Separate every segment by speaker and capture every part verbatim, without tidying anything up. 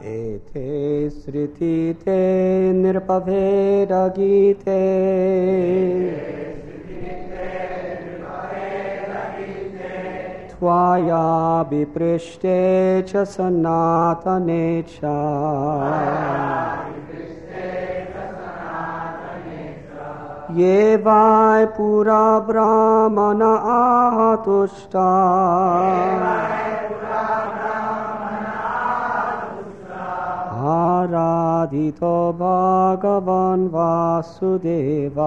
Speaker 1: Ete sritite nirpaveda gite Tvaya viprishte cha sanatane cha Ye vai pura brahmana ahatushta Aradhito Bhagavan Vasudeva.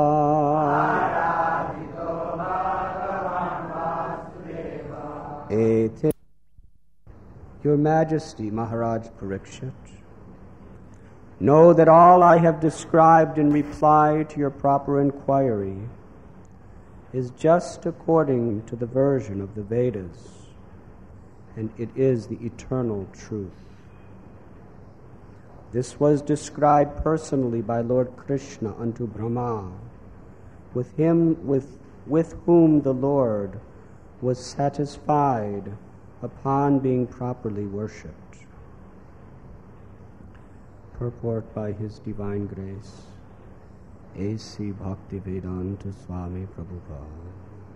Speaker 1: Ete. Your Majesty, Maharaj Parikshit, know that all I have described in reply to your proper inquiry is just according to the version of the Vedas, and it is the eternal truth. This was described personally by Lord Krishna unto Brahma, with him with, with whom the Lord was satisfied upon being properly worshipped. Purport by His Divine Grace, A C Bhaktivedanta Swami Prabhupada.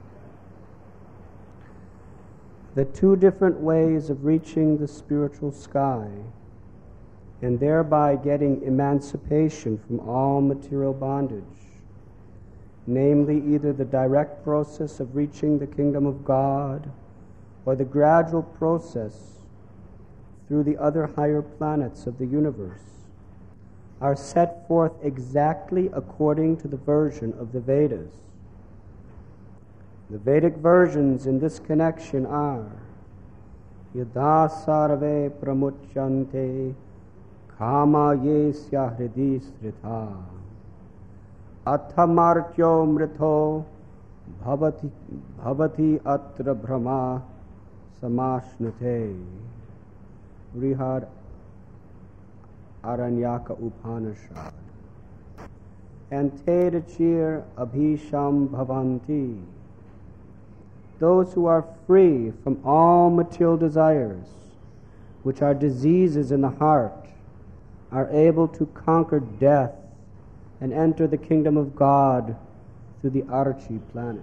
Speaker 1: The two different ways of reaching the spiritual sky and thereby getting emancipation from all material bondage, namely either the direct process of reaching the kingdom of God or the gradual process through the other higher planets of the universe, are set forth exactly according to the version of the Vedas. The Vedic versions in this connection are Yada sarve pramuchyante Kama yesya hridi sritha Athamartyo mrito bhavati, bhavati atra brahma samashnate. Brihad Aranyaka Upanishad. And Tedachir Abhisham Bhavanti. Those who are free from all material desires, which are diseases in the heart, are able to conquer death and enter the kingdom of God through the Archi planets.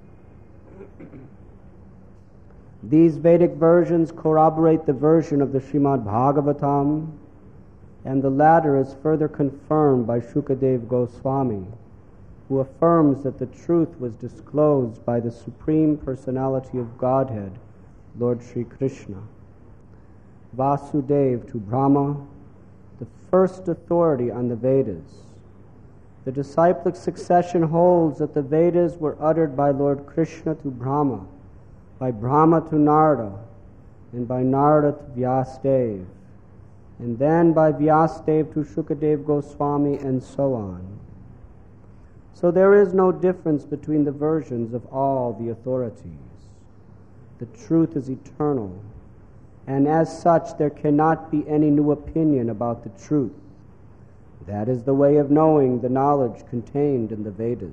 Speaker 1: These Vedic versions corroborate the version of the Srimad Bhagavatam, and the latter is further confirmed by Shukadev Goswami, who affirms that the truth was disclosed by the Supreme Personality of Godhead, Lord Sri Krishna. Vasudev to Brahma, the first authority on the Vedas. The disciplic succession holds that the Vedas were uttered by Lord Krishna to Brahma, by Brahma to Narada, and by Narada to Vyasadeva, and then by Vyasadeva to Shukadev Goswami, and so on. So there is no difference between the versions of all the authorities. The truth is eternal, and as such there cannot be any new opinion about the truth. That is the way of knowing the knowledge contained in the Vedas.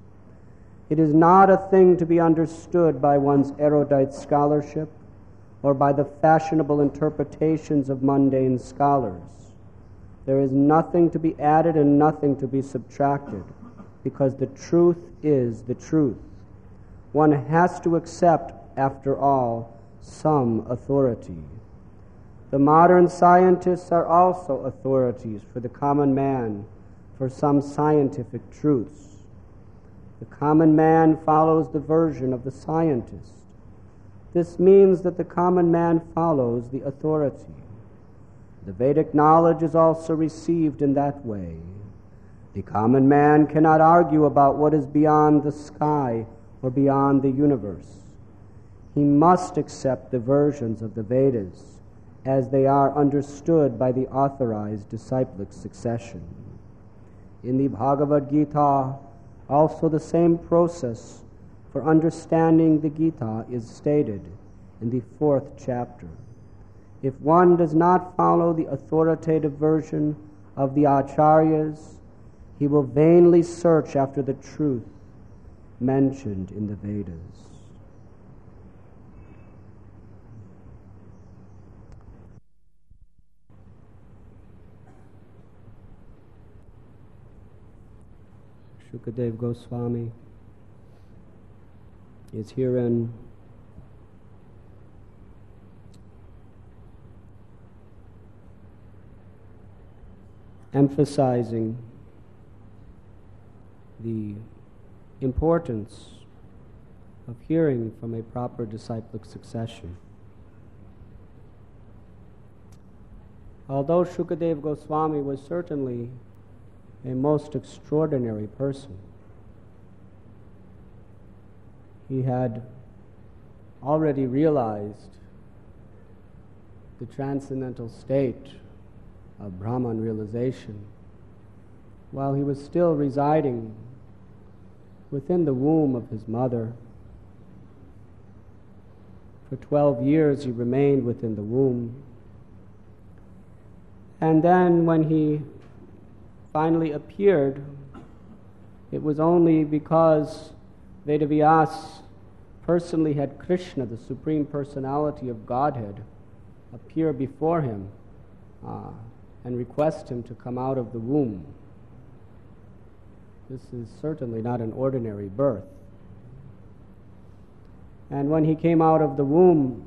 Speaker 1: It is not a thing to be understood by one's erudite scholarship or by the fashionable interpretations of mundane scholars. There is nothing to be added and nothing to be subtracted, because the truth is the truth. One has to accept, after all, some authority. The modern scientists are also authorities for the common man for some scientific truths. The common man follows the version of the scientist. This means that the common man follows the authority. The Vedic knowledge is also received in that way. The common man cannot argue about what is beyond the sky or beyond the universe. He must accept the versions of the Vedas as they are understood by the authorized disciplic succession. In the Bhagavad Gita, also the same process for understanding the Gita is stated in the fourth chapter. If one does not follow the authoritative version of the Acharyas, he will vainly search after the truth mentioned in the Vedas. Shukadeva Goswami is herein emphasizing the importance of hearing from a proper disciplic succession. Although Shukadeva Goswami was certainly a most extraordinary person, he had already realized the transcendental state of Brahman realization while he was still residing within the womb of his mother. For twelve years he remained within the womb. And then when he finally appeared, it was only because Vedavyas personally had Krishna, the Supreme Personality of Godhead, appear before him uh, and request him to come out of the womb. This is certainly not an ordinary birth. And when he came out of the womb,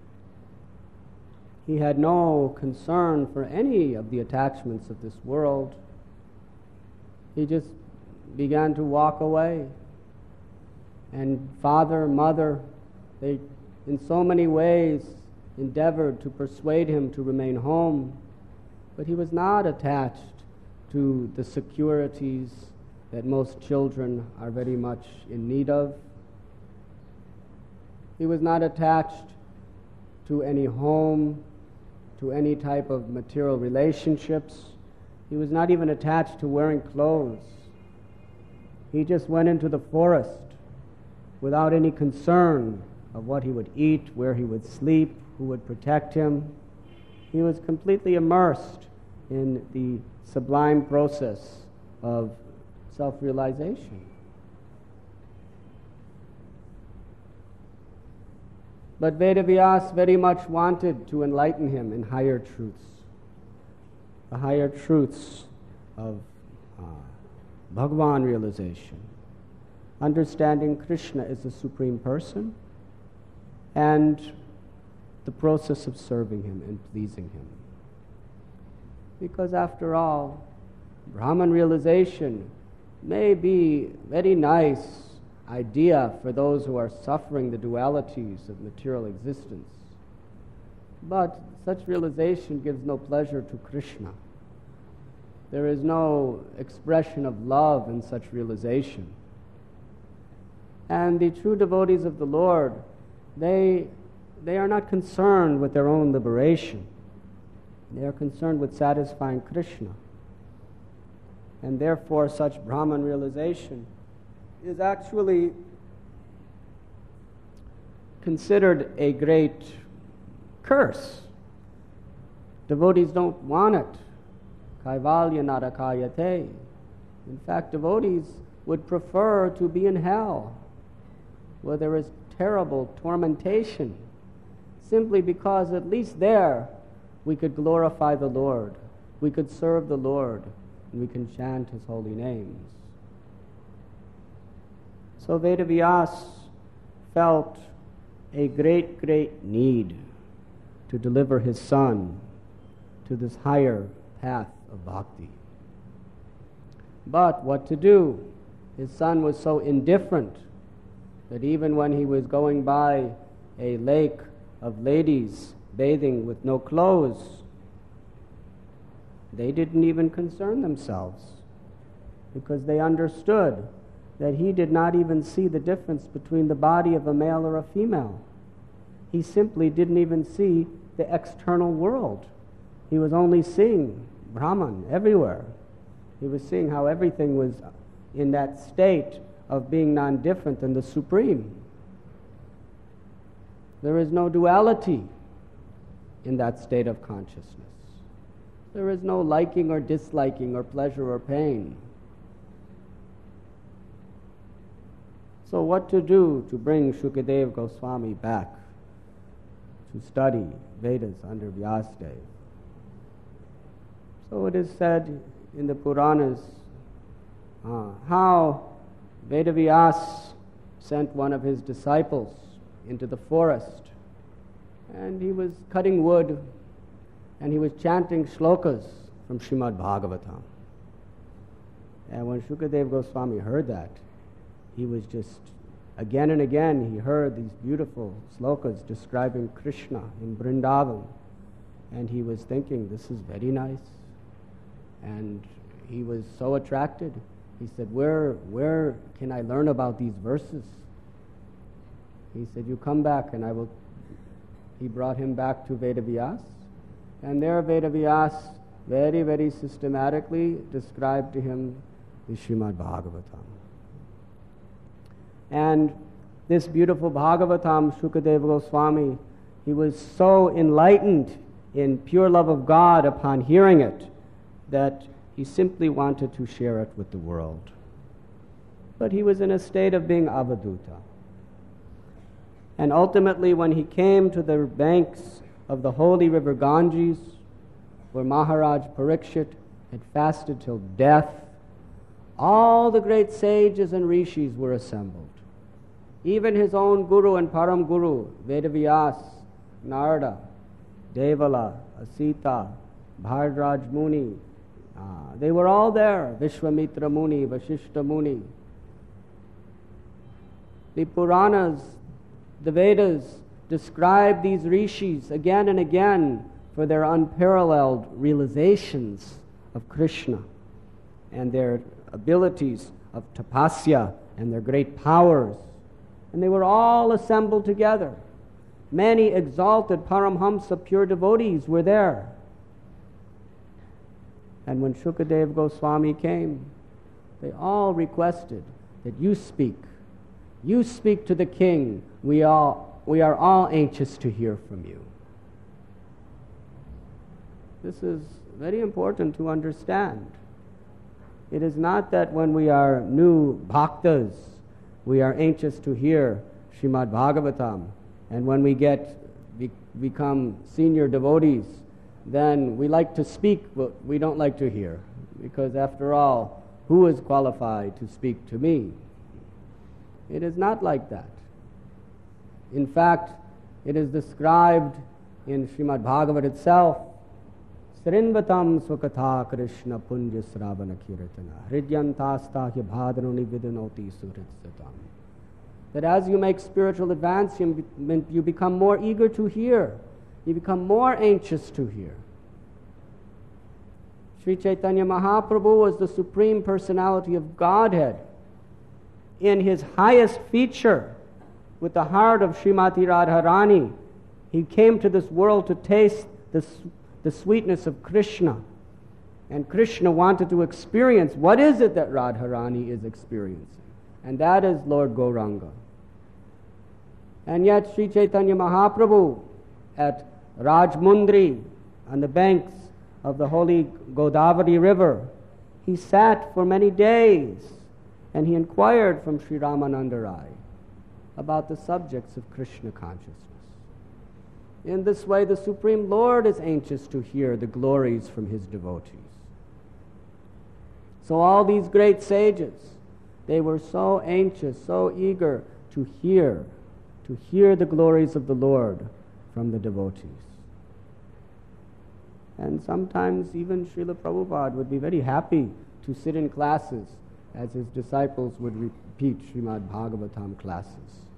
Speaker 1: he had no concern for any of the attachments of this world. He just began to walk away. And father, mother, they in so many ways endeavored to persuade him to remain home, but he was not attached to the securities that most children are very much in need of. He was not attached to any home, to any type of material relationships. He was not even attached to wearing clothes. He just went into the forest without any concern of what he would eat, where he would sleep, who would protect him. He was completely immersed in the sublime process of self-realization. But Vedavyas very much wanted to enlighten him in higher truths, the higher truths of uh, Bhagavan realization, understanding Krishna as the Supreme Person, and the process of serving him and pleasing him. Because after all, Brahman realization may be very nice idea for those who are suffering the dualities of material existence. But such realization gives no pleasure to Krishna. There is no expression of love in such realization. And the true devotees of the Lord, they, they are not concerned with their own liberation. They are concerned with satisfying Krishna. And therefore such Brahman realization is actually considered a great curse. Devotees don't want it. Kaivalya narakayate. In fact, devotees would prefer to be in hell, where there is terrible tormentation, simply because at least there we could glorify the Lord, we could serve the Lord, and we can chant His holy names. So Vedavyas felt a great, great need to deliver his son to this higher path of bhakti. But what to do? His son was so indifferent that even when he was going by a lake of ladies bathing with no clothes, they didn't even concern themselves, because they understood that he did not even see the difference between the body of a male or a female. He simply didn't even see the external world. He was only seeing Brahman everywhere. He was seeing how everything was in that state of being non-different than the Supreme. There is no duality in that state of consciousness. There is no liking or disliking or pleasure or pain. So what to do to bring Shukadeva Goswami back to study Vedas under Vyasadeva? So it is said in the Puranas, uh, how Vedavyas sent one of his disciples into the forest, and he was cutting wood, and he was chanting shlokas from Srimad Bhagavatam. And when Shukadeva Goswami heard that, he was just, again and again, he heard these beautiful slokas describing Krishna in Vrindavan, and he was thinking, this is very nice. And he was so attracted. He said, where, where can I learn about these verses? He said, you come back and I will... He brought him back to Vedavyas, and there Vedavyas very, very systematically described to him the Srimad Bhagavatam. And this beautiful Bhagavatam, Shukadeva Goswami, he was so enlightened in pure love of God upon hearing it that he simply wanted to share it with the world. But he was in a state of being avaduta. And ultimately, when he came to the banks of the holy river Ganges, where Maharaj Parikshit had fasted till death, all the great sages and rishis were assembled. Even his own guru and param guru, Vedavyas, Narada, Devala, Asita, Bhardraj Muni, uh, they were all there. Vishwamitra Muni, Vashishta Muni. The Puranas, the Vedas, describe these rishis again and again for their unparalleled realizations of Krishna and their abilities of tapasya and their great powers. And they were all assembled together. Many exalted Paramhamsa pure devotees were there. And when Shukadeva Goswami came, they all requested that you speak. You speak to the king. We all, we are all anxious to hear from you. This is very important to understand. It is not that when we are new bhaktas, we are anxious to hear Srimad Bhagavatam, and when we get be, become senior devotees, then we like to speak, but we don't like to hear, because after all, who is qualified to speak to me? It is not like that. In fact, it is described in Srimad Bhagavat itself, Srinvatam Swakatha Krishna Punja Sravana Kirtana Hridyantastahya Bhadrani Vidanoti Suritsatam. That as you make spiritual advancement, you become more eager to hear. You become more anxious to hear. Sri Chaitanya Mahaprabhu was the Supreme Personality of Godhead. In his highest feature, with the heart of Srimati Radharani, he came to this world to taste the, the sweetness of Krishna. And Krishna wanted to experience what is it that Radharani is experiencing. And that is Lord Gauranga. And yet Sri Chaitanya Mahaprabhu at Rajmundri, on the banks of the holy Godavari River, he sat for many days and he inquired from Sri Ramananda Rai about the subjects of Krishna consciousness. In this way, the Supreme Lord is anxious to hear the glories from his devotees. So all these great sages, they were so anxious, so eager to hear, to hear the glories of the Lord from the devotees. And sometimes even Srila Prabhupada would be very happy to sit in classes as his disciples would repeat Srimad Bhagavatam classes.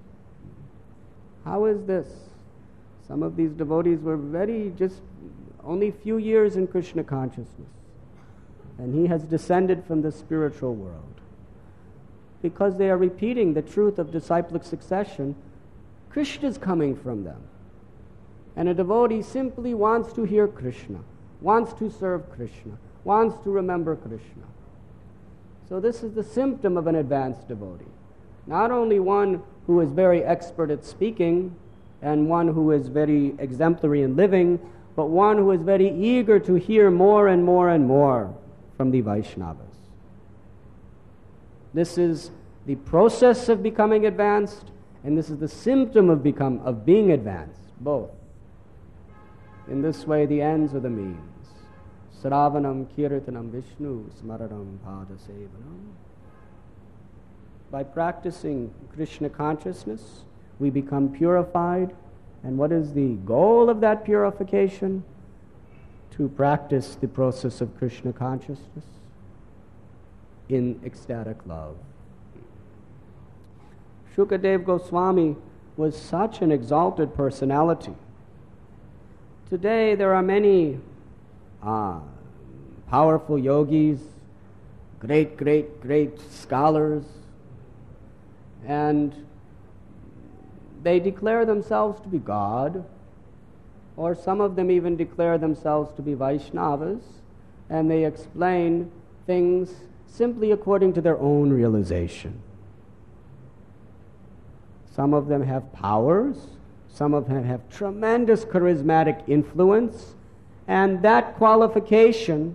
Speaker 1: How is this? Some of these devotees were very, just only few years in Krishna consciousness. And he has descended from the spiritual world. Because they are repeating the truth of disciplic succession, Krishna is coming from them. And a devotee simply wants to hear Krishna, wants to serve Krishna, wants to remember Krishna. So this is the symptom of an advanced devotee. Not only one who is very expert at speaking and one who is very exemplary in living, but one who is very eager to hear more and more and more from the Vaishnavas. This is the process of becoming advanced, and this is the symptom of become of being advanced, both. In this way, the ends are the means. Sravanam kirtanam Vishnu smaranam pada sevanam by practicing Krishna consciousness, we become purified. And what is the goal of that purification? To practice the process of Krishna consciousness in ecstatic love. Shukadeva Goswami was such an exalted personality. Today there are many uh, powerful yogis, great, great, great scholars, and they declare themselves to be God, or some of them even declare themselves to be Vaishnavas, and they explain things simply according to their own realization. Some of them have powers, some of them have tremendous charismatic influence, and that qualification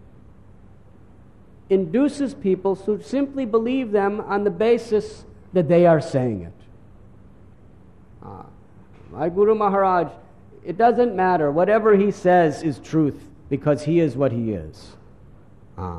Speaker 1: induces people to simply believe them on the basis that they are saying it. Ah, my Guru Maharaj, it doesn't matter. Whatever he says is truth because he is what he is. Ah.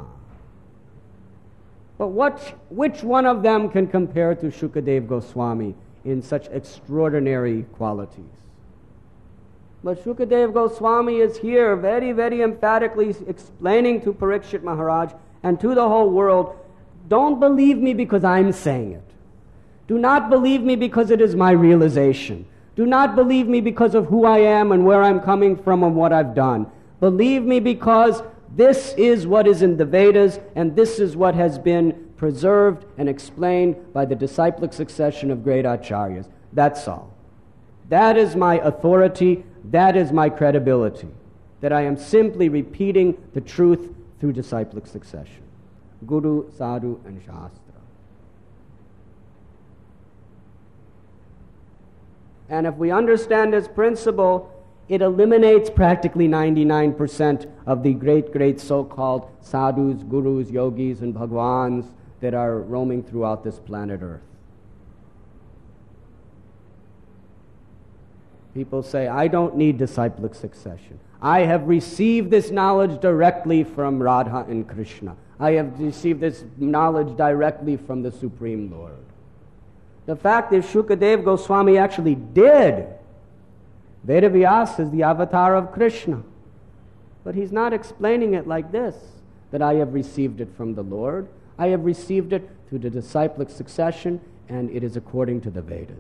Speaker 1: But what, which one of them can compare to Shukadeva Goswami in such extraordinary qualities? But Shukadeva Goswami is here very, very emphatically explaining to Parikshit Maharaj and to the whole world, don't believe me because I'm saying it. Do not believe me because it is my realization. Do not believe me because of who I am and where I'm coming from and what I've done. Believe me because this is what is in the Vedas and this is what has been preserved and explained by the disciplic succession of great acharyas. That's all. That is my authority. That is my credibility. That I am simply repeating the truth through disciplic succession. Guru, Sadhu, and Shastra. And if we understand this principle, it eliminates practically ninety-nine percent of the great, great so-called sadhus, gurus, yogis, and bhagwans that are roaming throughout this planet Earth. People say, I don't need disciplic succession. I have received this knowledge directly from Radha and Krishna. I have received this knowledge directly from the Supreme Lord. The fact is, Shukadeva Goswami actually did. Vedavyas is the avatar of Krishna. But he's not explaining it like this, that I have received it from the Lord. I have received it through the disciplic succession, and it is according to the Vedas.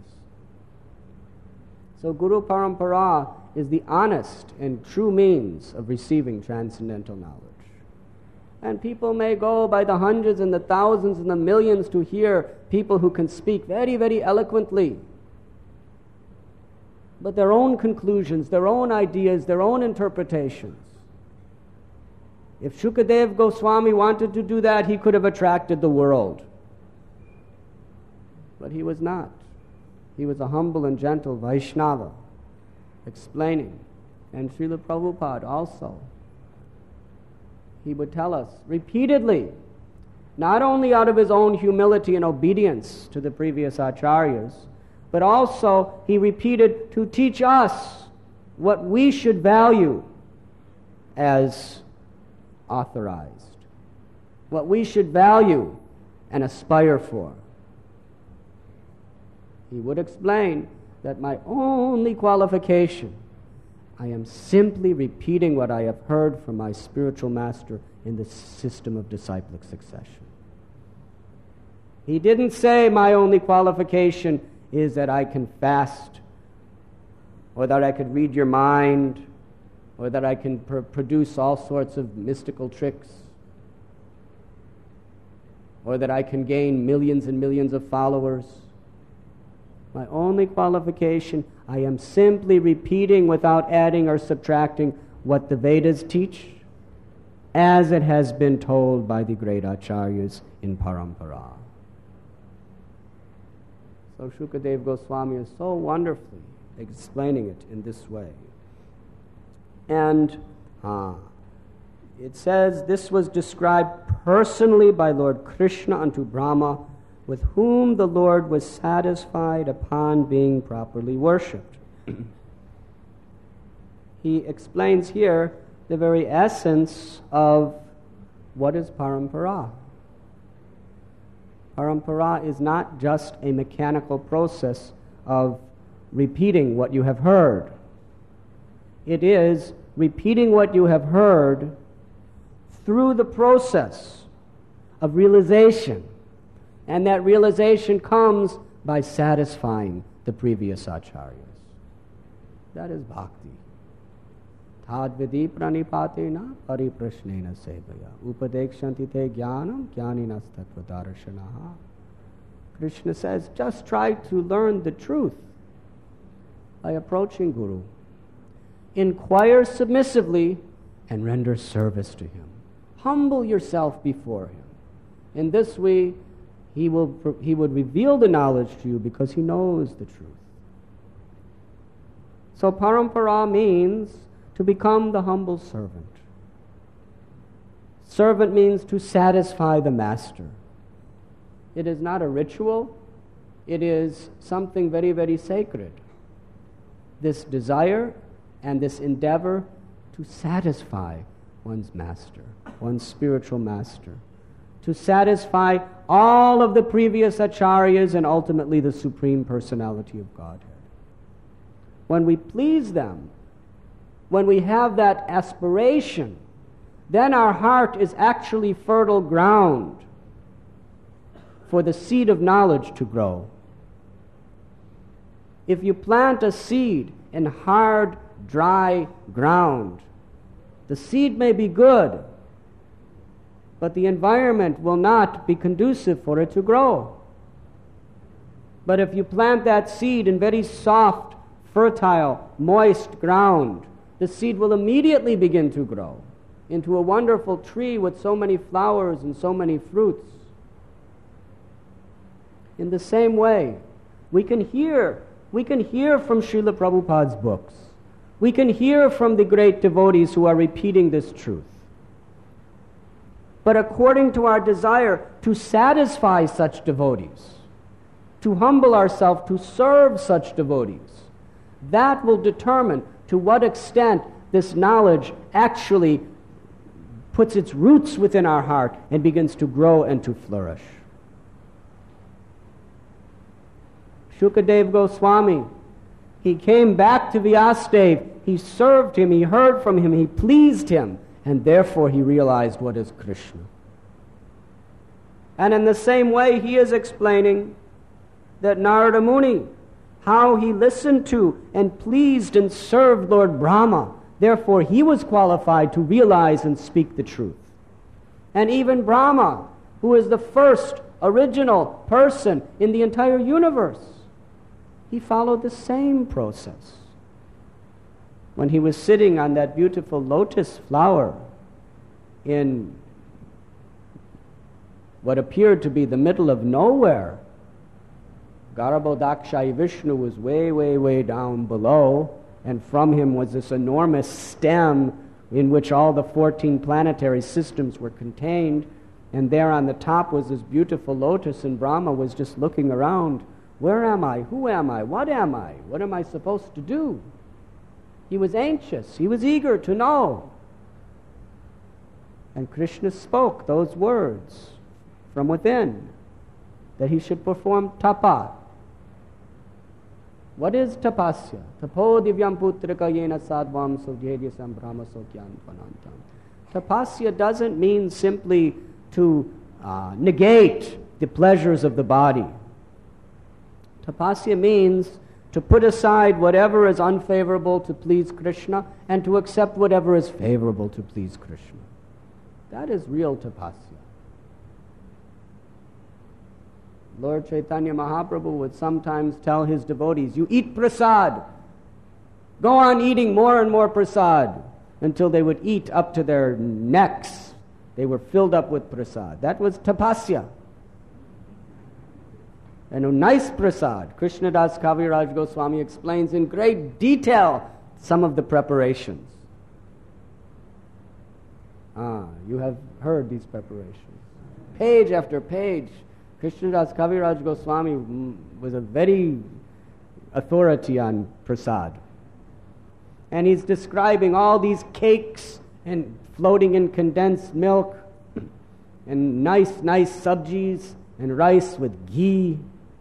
Speaker 1: So Guru Parampara is the honest and true means of receiving transcendental knowledge. And people may go by the hundreds and the thousands and the millions to hear people who can speak very, very eloquently. But their own conclusions, their own ideas, their own interpretations. If Shukadeva Goswami wanted to do that, he could have attracted the world. But he was not. He was a humble and gentle Vaishnava, explaining. And Srila Prabhupada also. He would tell us repeatedly, not only out of his own humility and obedience to the previous acharyas, but also he repeated to teach us what we should value as authorized, what we should value and aspire for. He would explain that my only qualification, I am simply repeating what I have heard from my spiritual master in the system of disciplic succession. He didn't say my only qualification is that I can fast, or that I could read your mind, or that I can pr- produce all sorts of mystical tricks, or that I can gain millions and millions of followers. My only qualification, I am simply repeating without adding or subtracting what the Vedas teach, as it has been told by the great acharyas in Parampara. So Shukadeva Goswami is so wonderfully explaining it in this way. And uh, it says this was described personally by Lord Krishna unto Brahma, with whom the Lord was satisfied upon being properly worshipped. He explains here the very essence of what is parampara. Parampara is not just a mechanical process of repeating what you have heard. It is repeating what you have heard through the process of realization. And that realization comes by satisfying the previous acharyas. That is bhakti. Tadvidi pranipatena pariprashnena sevaya upadekshanti te jnanam jnaninas tattvadarshanaha. Krishna says, just try to learn the truth by approaching Guru. Inquire submissively and render service to him. Humble yourself before him. In this way, he will he would reveal the knowledge to you because he knows the truth. So parampara means to become the humble servant. Servant means to satisfy the master. It is not a ritual. It is something very, very sacred. This desire and this endeavor to satisfy one's master, one's spiritual master, to satisfy all of the previous acharyas and ultimately the Supreme Personality of Godhead. When we please them, when we have that aspiration, then our heart is actually fertile ground for the seed of knowledge to grow. If you plant a seed in hard, dry ground, the seed may be good, but the environment will not be conducive for it to grow. But if you plant that seed in very soft, fertile, moist ground, the seed will immediately begin to grow into a wonderful tree with so many flowers and so many fruits. In the same way, we can hear, we can hear from Srila Prabhupada's books. We can hear from the great devotees who are repeating this truth. But according to our desire to satisfy such devotees, to humble ourselves to serve such devotees, that will determine to what extent this knowledge actually puts its roots within our heart and begins to grow and to flourish. Shukadev Goswami, he came back to Vyasadeva, he served him, he heard from him, he pleased him, and therefore he realized what is Krishna. And in the same way, he is explaining that Narada Muni, how he listened to and pleased and served Lord Brahma, therefore he was qualified to realize and speak the truth. And even Brahma, who is the first original person in the entire universe, he followed the same process. When he was sitting on that beautiful lotus flower in what appeared to be the middle of nowhere, Garbhodakshai Vishnu was way, way, way down below, and from him was this enormous stem in which all the fourteen planetary systems were contained, and there on the top was this beautiful lotus, and Brahma was just looking around. Where am I? Who am I? What am I? What am I supposed to do? He was anxious. He was eager to know. And Krishna spoke those words from within, that he should perform tapa. What is tapasya? Tapo divyam putrika yena sadvam sojhedyasam brahma sokyan panantam. Tapasya doesn't mean simply to uh, negate the pleasures of the body. Tapasya means to put aside whatever is unfavorable to please Krishna and to accept whatever is favorable to please Krishna. That is real tapasya. Lord Chaitanya Mahaprabhu would sometimes tell his devotees, you eat prasad. Go on eating more and more prasad until they would eat up to their necks. They were filled up with prasad. That was tapasya. And a nice prasad. Krishnadas Kaviraj Goswami explains in great detail some of the preparations. Ah, you have heard these preparations. Page after page. Krishnadas Kaviraj Goswami was a very authority on prasad. And he's describing all these cakes and floating in condensed milk and nice, nice sabjis and rice with ghee,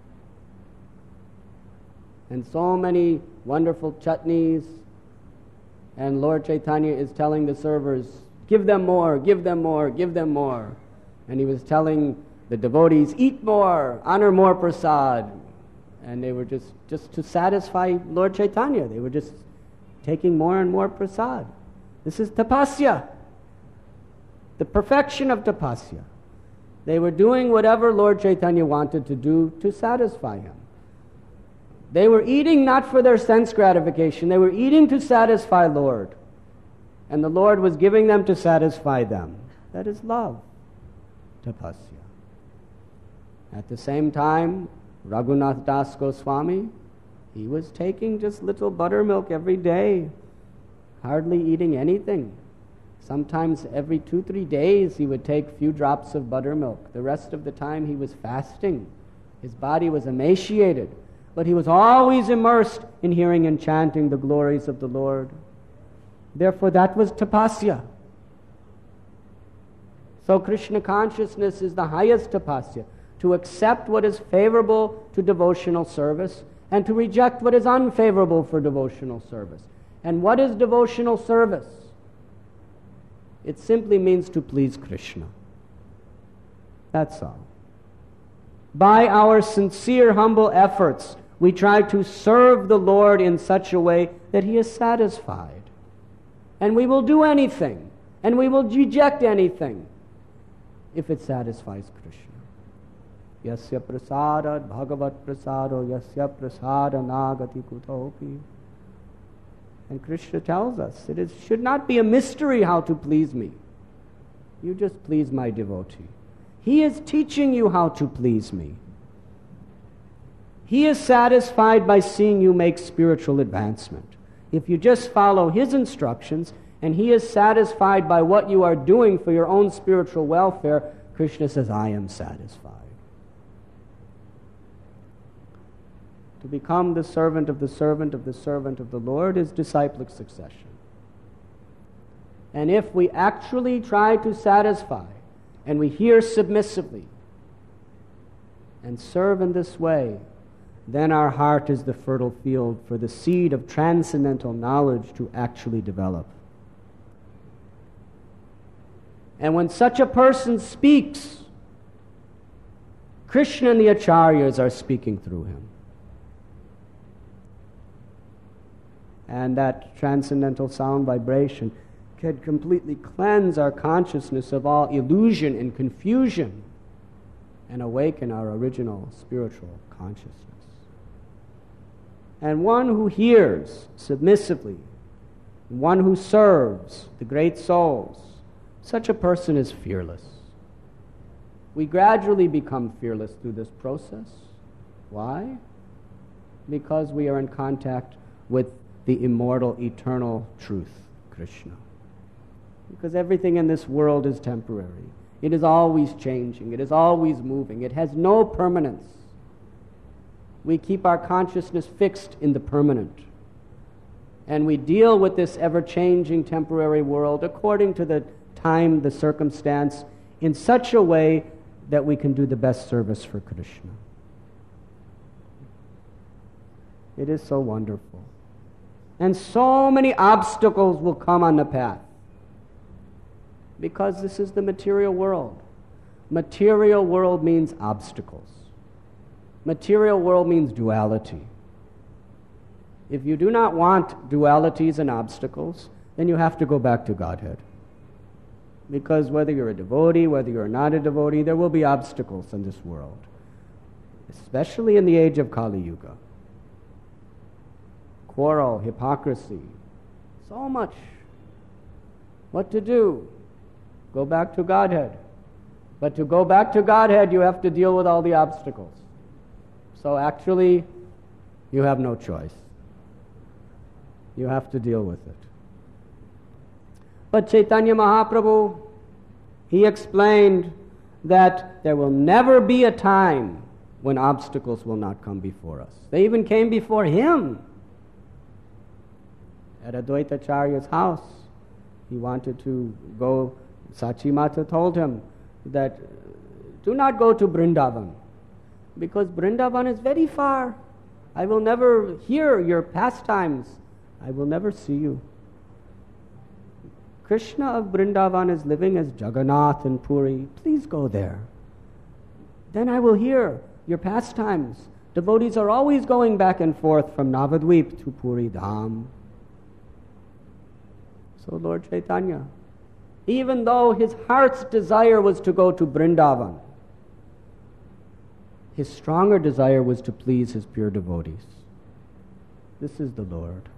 Speaker 1: and so many wonderful chutneys. And Lord Chaitanya is telling the servers, give them more, give them more, give them more. And he was telling the devotees, eat more, honor more prasad. And they were just, just to satisfy Lord Chaitanya. They were just taking more and more prasad. This is tapasya, the perfection of tapasya. They were doing whatever Lord Chaitanya wanted to do to satisfy him. They were eating not for their sense gratification. They were eating to satisfy Lord. And the Lord was giving them to satisfy them. That is love, tapasya. At the same time, Raghunath Das Goswami, he was taking just little buttermilk every day, hardly eating anything. Sometimes every two, three days he would take a few drops of buttermilk. The rest of the time he was fasting. His body was emaciated, but he was always immersed in hearing and chanting the glories of the Lord. Therefore, that was tapasya. So Krishna consciousness is the highest tapasya, to accept what is favorable to devotional service and to reject what is unfavorable for devotional service. And what is devotional service? It simply means to please Krishna. That's all. By our sincere, humble efforts, we try to serve the Lord in such a way that He is satisfied. And we will do anything, and we will reject anything if it satisfies Krishna. Yasya prasada bhagavat prasado yasya prasada nagati kutopi. And Krishna tells us it is, should not be a mystery how to please me. You just please my devotee. He is teaching you how to please me. He is satisfied by seeing you make spiritual advancement. If you just follow His instructions, and He is satisfied by what you are doing for your own spiritual welfare, Krishna says, I am satisfied. To become the servant of the servant of the servant of the Lord is disciplic succession. And if we actually try to satisfy, and we hear submissively, and serve in this way, then our heart is the fertile field for the seed of transcendental knowledge to actually develop. And when such a person speaks, Krishna and the Acharyas are speaking through him. And that transcendental sound vibration can completely cleanse our consciousness of all illusion and confusion and awaken our original spiritual consciousness. And one who hears submissively, one who serves the great souls, such a person is fearless. We gradually become fearless through this process. Why? Because we are in contact with the immortal, eternal truth, Krishna. Because everything in this world is temporary. It is always changing. It is always moving. It has no permanence. We keep our consciousness fixed in the permanent. And we deal with this ever-changing temporary world according to the time, the circumstance, in such a way that we can do the best service for Krishna. It is so wonderful. And so many obstacles will come on the path. Because this is the material world. Material world means obstacles. Material world means duality. If you do not want dualities and obstacles, then you have to go back to Godhead. Because whether you're a devotee, whether you're not a devotee, there will be obstacles in this world. Especially in the age of Kali Yuga. Quarrel, hypocrisy, so much. What to do? Go back to Godhead. But to go back to Godhead, you have to deal with all the obstacles. So actually, you have no choice. You have to deal with it. But Chaitanya Mahaprabhu, he explained that there will never be a time when obstacles will not come before us. They even came before him. At Advaita Acharya's house, he wanted to go. Sachi Mata told him that do not go to Vrindavan, because Vrindavan is very far. I will never hear your pastimes. I will never see you. Krishna of Vrindavan is living as Jagannath in Puri. Please go there. Then I will hear your pastimes. Devotees are always going back and forth from Navadvip to Puri Dham. So Lord Chaitanya, even though his heart's desire was to go to Vrindavan, his stronger desire was to please his pure devotees. This is the Lord.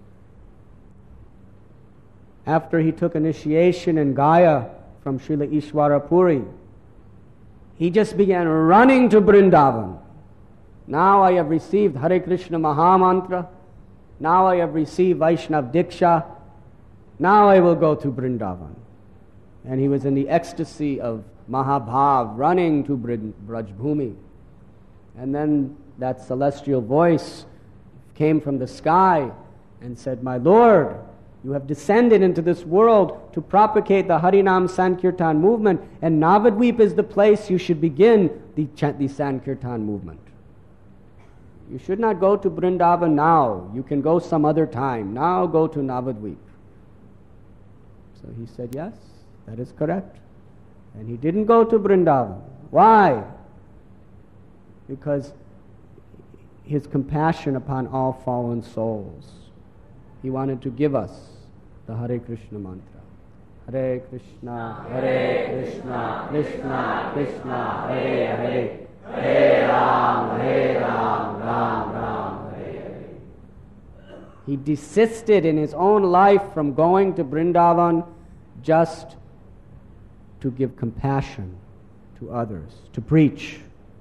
Speaker 1: After he took initiation in Gaya from Srila Ishwara Puri, he just began running to Vrindavan. Now I have received Hare Krishna Mahamantra. Now I have received Vaishnav Diksha. Now I will go to Vrindavan. And he was in the ecstasy of Mahabhav, running to Brajbhumi. And then that celestial voice came from the sky and said, "My Lord, you have descended into this world to propagate the Harinam Sankirtan movement, and Navadvip is the place you should begin the, the Sankirtan movement. You should not go to Vrindavan now. You can go some other time. Now go to Navadvip." So he said, yes, that is correct. And he didn't go to Vrindavan. Why? Because his compassion upon all fallen souls. He wanted to give us the Hare Krishna mantra. Hare Krishna, Hare Krishna, Krishna Krishna, Hare Hare, Hare Ram, Hare Ram, Ram Ram, Hare Hare. He desisted in his own life from going to Vrindavan just to give compassion to others, to preach.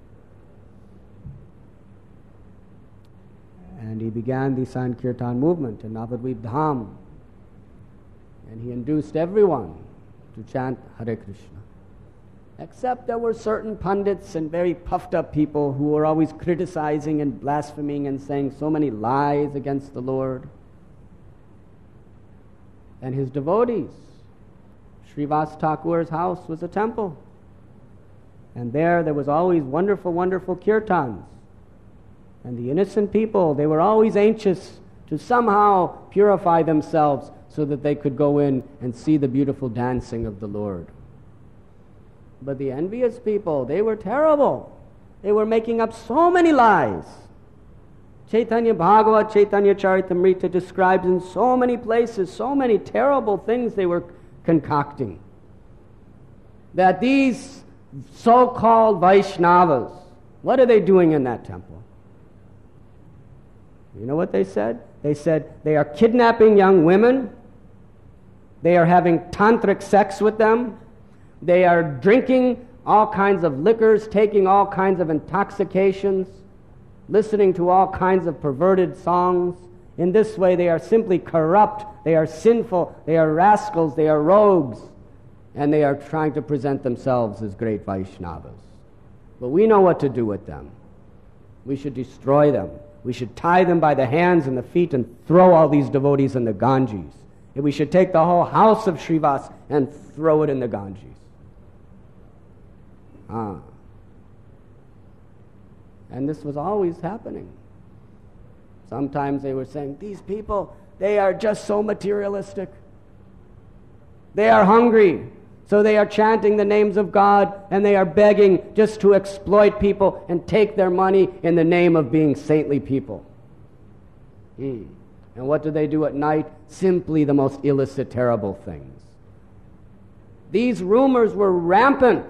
Speaker 1: And he began the Sankirtan movement in Navadvip Dham. And he induced everyone to chant Hare Krishna. Except there were certain pundits and very puffed up people who were always criticizing and blaspheming and saying so many lies against the Lord. And his devotees, Srivas Thakur's house was a temple. And there, there was always wonderful, wonderful kirtans. And the innocent people, they were always anxious to somehow purify themselves so that they could go in and see the beautiful dancing of the Lord. But the envious people, they were terrible. They were making up so many lies. Chaitanya Bhagavat, Chaitanya Charitamrita describes in so many places so many terrible things they were concocting. That these so-called Vaishnavas, what are they doing in that temple? You know what they said? They said they are kidnapping young women. They are having tantric sex with them. They are drinking all kinds of liquors, taking all kinds of intoxications, listening to all kinds of perverted songs. In this way, they are simply corrupt. They are sinful. They are rascals. They are rogues. And they are trying to present themselves as great Vaishnavas. But we know what to do with them. We should destroy them. We should tie them by the hands and the feet and throw all these devotees in the Ganges. And we should take the whole house of Srivas and throw it in the Ganges. Ah. And this was always happening. Sometimes they were saying, these people, they are just so materialistic. They are hungry. So they are chanting the names of God, and they are begging just to exploit people and take their money in the name of being saintly people. Hmm. And what do they do at night? Simply the most illicit, terrible things. These rumors were rampant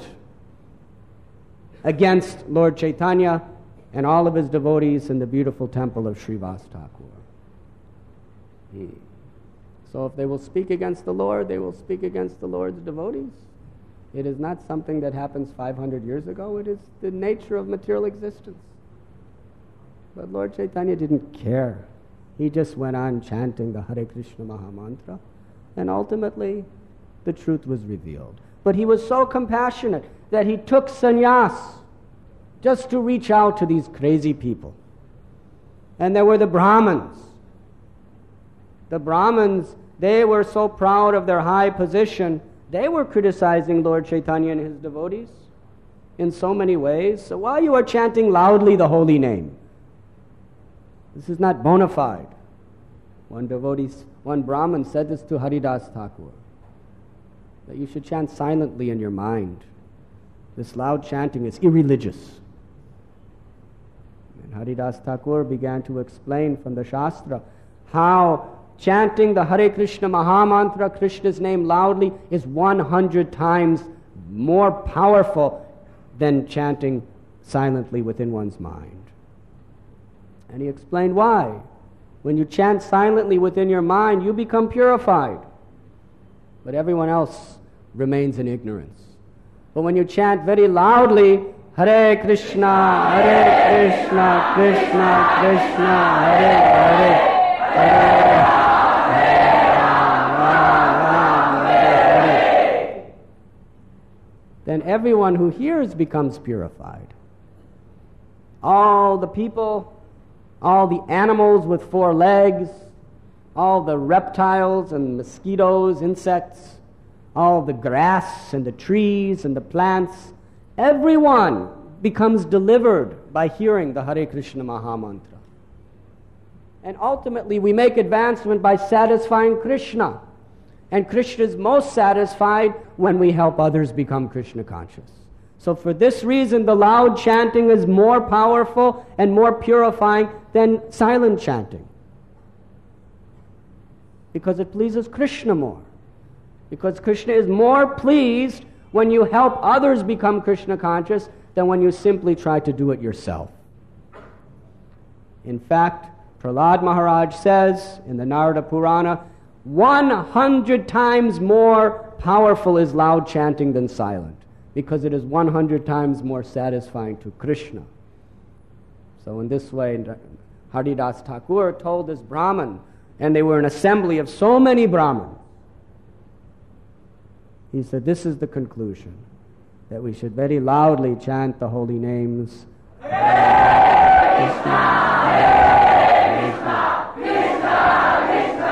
Speaker 1: against Lord Chaitanya and all of his devotees in the beautiful temple of Srivas Thakur. Hmm. So if they will speak against the Lord, they will speak against the Lord's devotees. It is not something that happens five hundred years ago. It is the nature of material existence. But Lord Chaitanya didn't care. He just went on chanting the Hare Krishna Mahamantra, and ultimately the truth was revealed. But he was so compassionate that he took sannyas just to reach out to these crazy people. And there were the Brahmins. The Brahmins, they were so proud of their high position, they were criticizing Lord Chaitanya and his devotees. in so many ways. So while you are chanting loudly the holy name, this is not bona fide. One devotee, one Brahmin said this to Haridas Thakur, that you should chant silently in your mind. This loud chanting is irreligious. And Haridas Thakur began to explain from the Shastra how chanting the Hare Krishna Mahamantra, Krishna's name loudly, is one hundred times more powerful than chanting silently within one's mind. And he explained why. When you chant silently within your mind, you become purified. But everyone else remains in ignorance. But when you chant very loudly, Hare Krishna, Hare Krishna, Krishna Krishna, Hare Hare, Hare Rama, Hare Hare, then everyone who hears becomes purified. All the people, all the animals with four legs, all the reptiles and mosquitoes, insects, all the grass and the trees and the plants, everyone becomes delivered by hearing the Hare Krishna Mahamantra. And ultimately we make advancement by satisfying Krishna. And Krishna is most satisfied when we help others become Krishna conscious. So for this reason, the loud chanting is more powerful and more purifying than silent chanting. Because it pleases Krishna more. Because Krishna is more pleased when you help others become Krishna conscious than when you simply try to do it yourself. In fact, Prahlad Maharaj says in the Narada Purana, one hundred times more powerful is loud chanting than silent, because it is one hundred times more satisfying to Krishna. So in this way, Haridas Thakur told this Brahmin, and they were an assembly of so many Brahmins, he said, this is the conclusion, that we should very loudly chant the holy names. Hare Krishna, Hare Krishna, Krishna Krishna,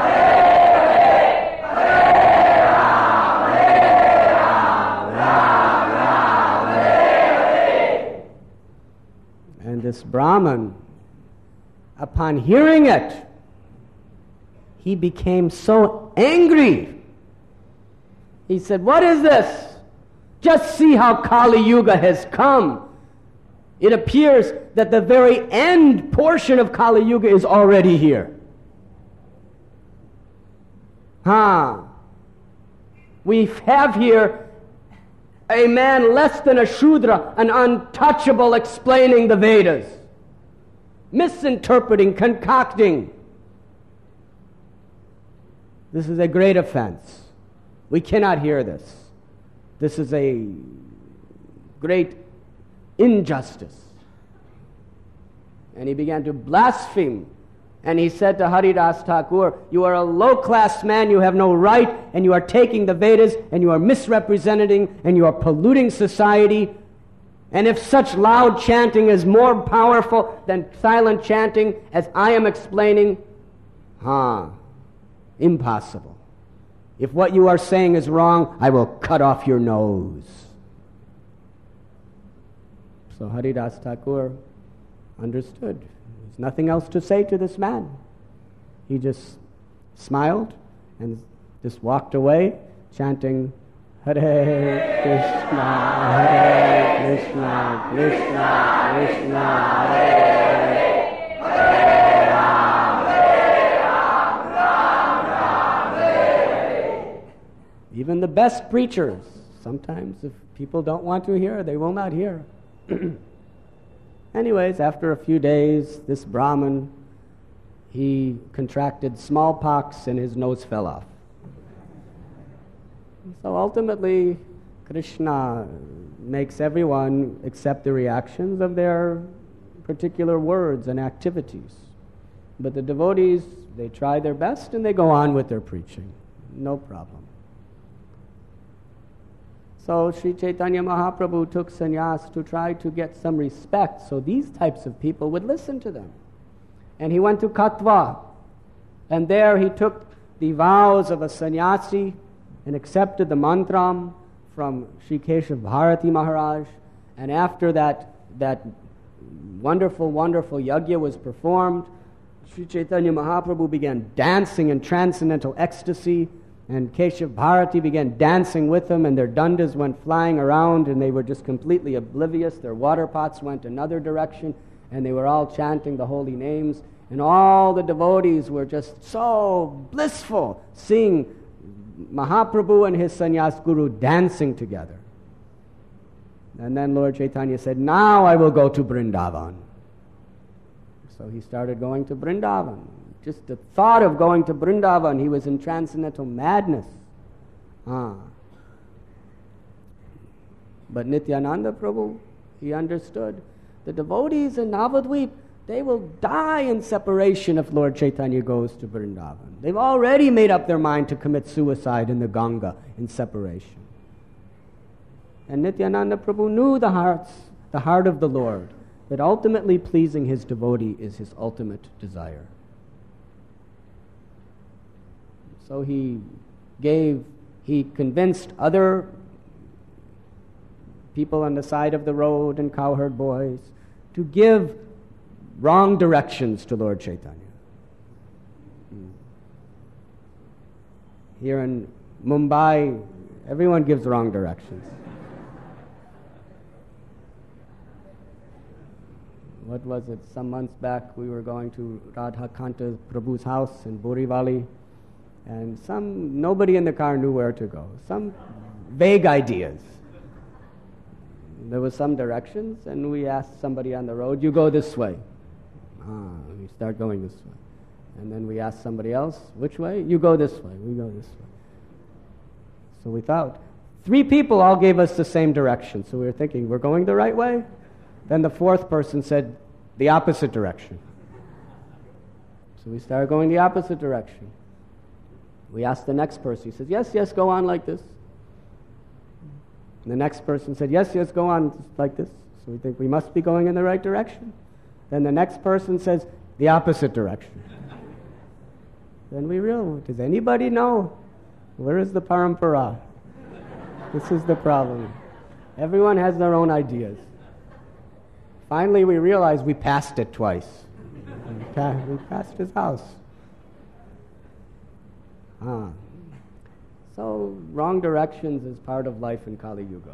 Speaker 1: Hare Hare, Hare Rama, Hare Rama, Rama Rama, Hare Hare. And this Brahman, upon hearing it, he became so angry. He said, what is this? Just see how Kali Yuga has come. It appears that the very end portion of Kali Yuga is already here. Huh. We have here a man less than a Shudra, an untouchable, explaining the Vedas, misinterpreting, concocting. This is a great offense. We cannot hear this. This is a great injustice. And he began to blaspheme. And he said to Haridas Thakur, you are a low-class man, you have no right, and you are taking the Vedas, and you are misrepresenting, and you are polluting society. And if such loud chanting is more powerful than silent chanting, as I am explaining, huh, impossible. If what you are saying is wrong, I will cut off your nose. So Haridas Thakur understood. There's nothing else to say to this man. He just smiled and just walked away, chanting, Hare Krishna, Hare Krishna, Krishna Krishna, Hare Hare, Hare Rama, Hare Rama, Rama Rama, Hare Hare. Even the best preachers, sometimes if people don't want to hear, they will not hear. Anyways, after a few days, this Brahmin, he contracted smallpox and his nose fell off. So ultimately, Krishna makes everyone accept the reactions of their particular words and activities. But the devotees, they try their best and they go on with their preaching. No problem. So Sri Chaitanya Mahaprabhu took sannyas to try to get some respect so these types of people would listen to them. And he went to Katwa, and there he took the vows of a sannyasi and accepted the mantram from Sri Keshav Bharati Maharaj, And after that, that wonderful, wonderful yajna was performed, Sri Chaitanya Mahaprabhu began dancing in transcendental ecstasy, and Keshav Bharati began dancing with them, and their dandas went flying around, and they were just completely oblivious. Their water pots went another direction, and they were all chanting the holy names, and all the devotees were just so blissful, seeing Mahaprabhu and his sannyas guru dancing together. And then Lord Chaitanya said, now I will go to Vrindavan. So he started going to Vrindavan. Just the thought of going to Vrindavan, he was in transcendental madness. Ah. But Nityananda Prabhu, he understood. The devotees in Navadvip, they will die in separation if Lord Chaitanya goes to Vrindavan. They've already made up their mind to commit suicide in the Ganga in separation. And Nityananda Prabhu knew the hearts, the heart of the Lord, that ultimately pleasing his devotee is his ultimate desire. So he gave, he convinced other people on the side of the road and cowherd boys to give wrong directions to Lord Chaitanya. Here in Mumbai, everyone gives wrong directions. What was it? Some months back, we were going to Radha Kanta Prabhu's house in Borivali, and some nobody in the car knew where to go. Some vague ideas. There was some directions, and we asked somebody on the road, "You go this way." Ah, we start going this way, and then we asked somebody else, "Which way?" "You go this way." We go this way. So we thought three people all gave us the same direction. So we were thinking, we're going the right way. Then the fourth person said the opposite direction. So we started going the opposite direction. We asked the next person. He said, yes, yes, go on like this. And the next person said, yes, yes, go on like this. So we think we must be going in the right direction. Then the next person says the opposite direction. Then we realize, does anybody know? Where is the parampara? This is the problem. Everyone has their own ideas. Finally, we realized we passed it twice. We, pa- we passed his house. Ah. So, wrong directions is part of life in Kali Yuga.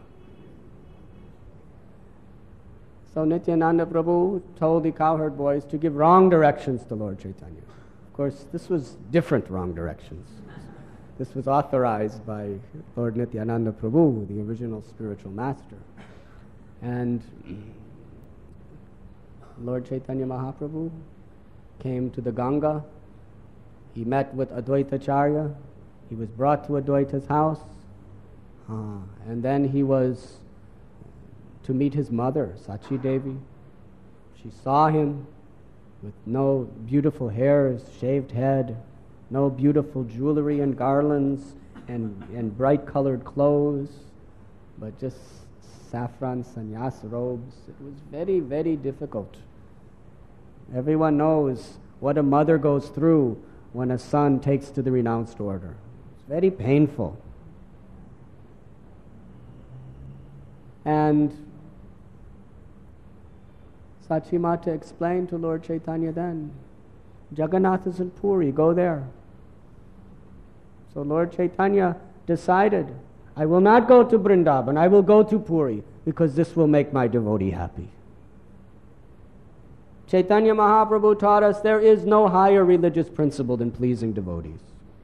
Speaker 1: So Nityananda Prabhu told the cowherd boys to give wrong directions to Lord Chaitanya. Of course, this was different wrong directions. This was authorized by Lord Nityananda Prabhu, the original spiritual master. And Lord Chaitanya Mahaprabhu came to the Ganga. He met with Advaita Acharya. He was brought to Advaita's house. Uh, and then he was to meet his mother, Sachi Devi. She saw him with no beautiful hairs, shaved head, no beautiful jewelry and garlands and, and bright-colored clothes, but just saffron sannyas robes. It was very, very difficult. Everyone knows what a mother goes through when a son takes to the renounced order. It's very painful. And Sachimata explained to Lord Chaitanya then, Jagannath is in Puri, go there. So Lord Chaitanya decided, I will not go to Vrindavan, I will go to Puri, because this will make my devotee happy. Chaitanya Mahaprabhu taught us there is no higher religious principle than pleasing devotees.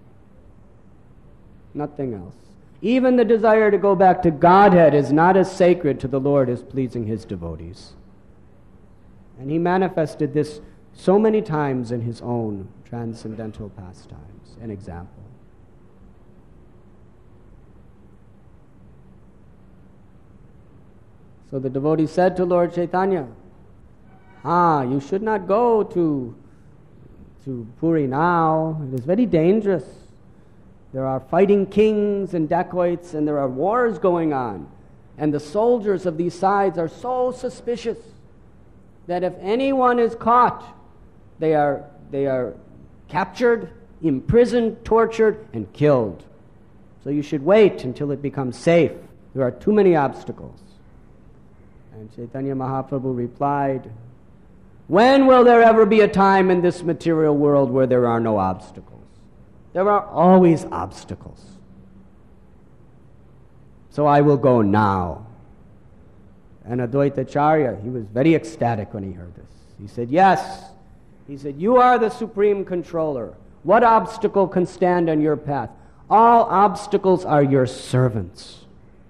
Speaker 1: Nothing else. Even the desire to go back to Godhead is not as sacred to the Lord as pleasing His devotees. And He manifested this so many times in His own transcendental pastimes. An example. So the devotee said to Lord Chaitanya, Ah, you should not go to, to Puri now. It is very dangerous. There are fighting kings and dacoits, and there are wars going on. And the soldiers of these sides are so suspicious that if anyone is caught, they are, they are captured, imprisoned, tortured, and killed. So you should wait until it becomes safe. There are too many obstacles. And Chaitanya Mahaprabhu replied, when will there ever be a time in this material world where there are no obstacles? There are always obstacles. So I will go now. And Advaita Acharya, he was very ecstatic when he heard this. He said, yes. He said, you are the supreme controller. What obstacle can stand on your path? All obstacles are your servants.